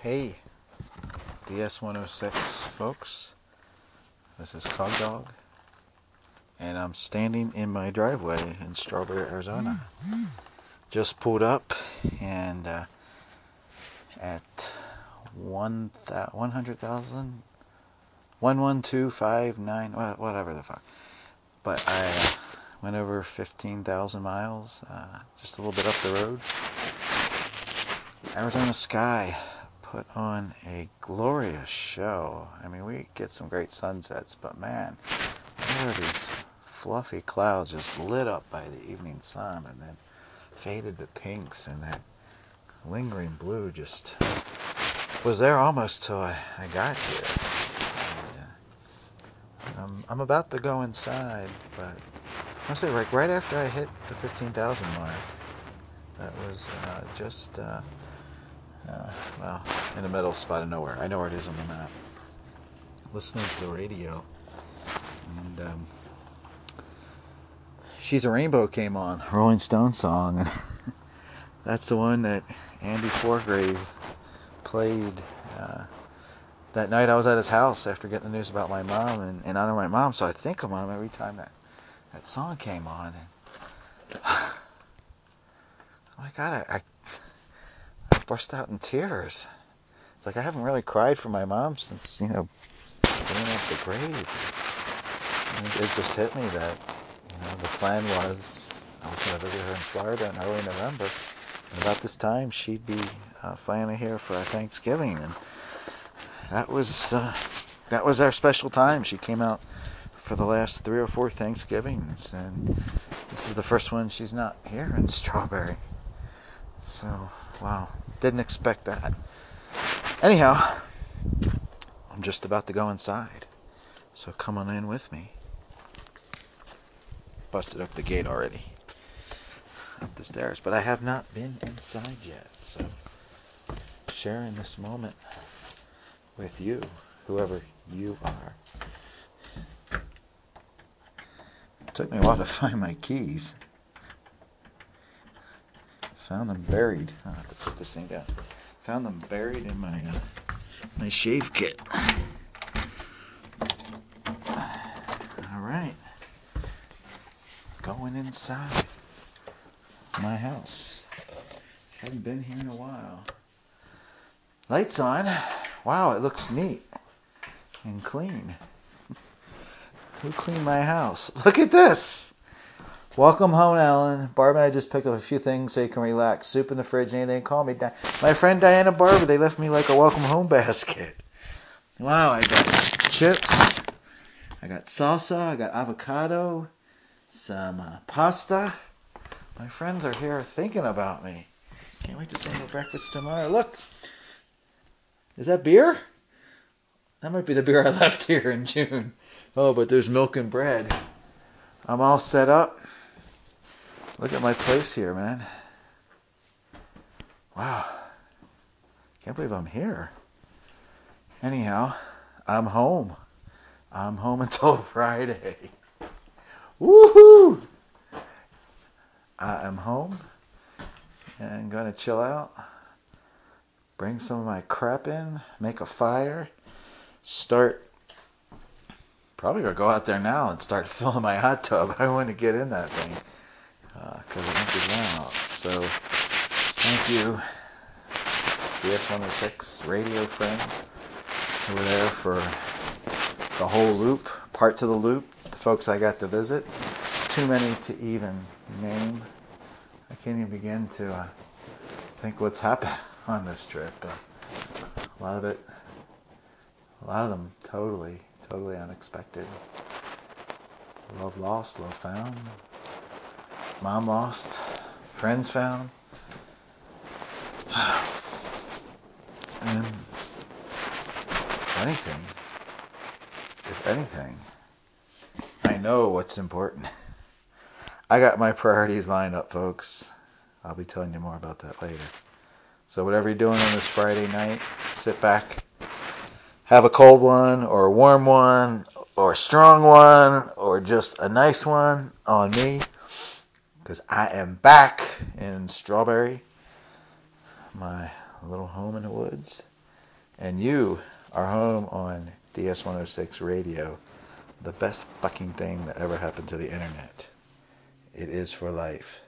Hey, DS106 folks, this is Cog Dog, and I'm standing in my driveway in Strawberry, Arizona. Just pulled up, and at 100,000, 11259, whatever the fuck. But I went over 15,000 miles, just a little bit up the road. Arizona sky put on a glorious show. I mean, we get some great sunsets, but man, there are these fluffy clouds just lit up by the evening sun and then faded to pinks, and that lingering blue just was there almost till I got here. And, I'm about to go inside, but I say right after I hit the 15,000 mark, that was well, in the middle spot of nowhere. I know where it is on the map. Listening to the radio, and She's a Rainbow came on, Rolling Stone song, and that's the one that Andy Forgrave played that night I was at his house after getting the news about my mom, and I know my mom, so I think of mom every time that song came on. And oh my God, I burst out in tears. It's like I haven't really cried for my mom since, getting off the grave. And it just hit me that, the plan was I was going to visit her in Florida in early November. And about this time, she'd be flying here for our Thanksgiving. And that was our special time. She came out for the last 3 or 4 Thanksgivings. And this is the first one she's not here in Strawberry. So, wow. Didn't expect that. Anyhow, I'm just about to go inside. So come on in with me. Busted up the gate already. Up the stairs. But I have not been inside yet. So sharing this moment with you, whoever you are. It took me a while to find my keys. Found them buried. I'll have to put this thing down. Found them buried in my shave kit. Alright. Going inside my house. Haven't been here in a while. Lights on. Wow, it looks neat and clean. Who cleaned my house? Look at this! Welcome home, Ellen. Barb and I just picked up a few things so you can relax. Soup in the fridge, anything. Call me. My friend Diana Barber, they left me like a welcome home basket. Wow, I got chips. I got salsa. I got avocado. Some pasta. My friends are here thinking about me. Can't wait to send them breakfast tomorrow. Look. Is that beer? That might be the beer I left here in June. Oh, but there's milk and bread. I'm all set up. Look at my place here, man. Wow. Can't believe I'm here. Anyhow, I'm home. I'm home until Friday. Woohoo! I am home and going to chill out. Bring some of my crap in. Make a fire. Probably going to go out there now and start filling my hot tub. I want to get in that thing. Because it emptied out. So, thank you, DS106 radio friends who were there for the whole loop, parts of the loop, the folks I got to visit. Too many to even name. I can't even begin to think what's happened on this trip. A lot of them totally unexpected. Love lost, love found. Mom lost, friends found. And if anything, I know what's important. I got my priorities lined up, folks. I'll be telling you more about that later. So whatever you're doing on this Friday night, sit back, have a cold one, or a warm one, or a strong one, or just a nice one on me. Because I am back in Strawberry, my little home in the woods. And you are home on DS106 Radio, the best fucking thing that ever happened to the internet. It is for life.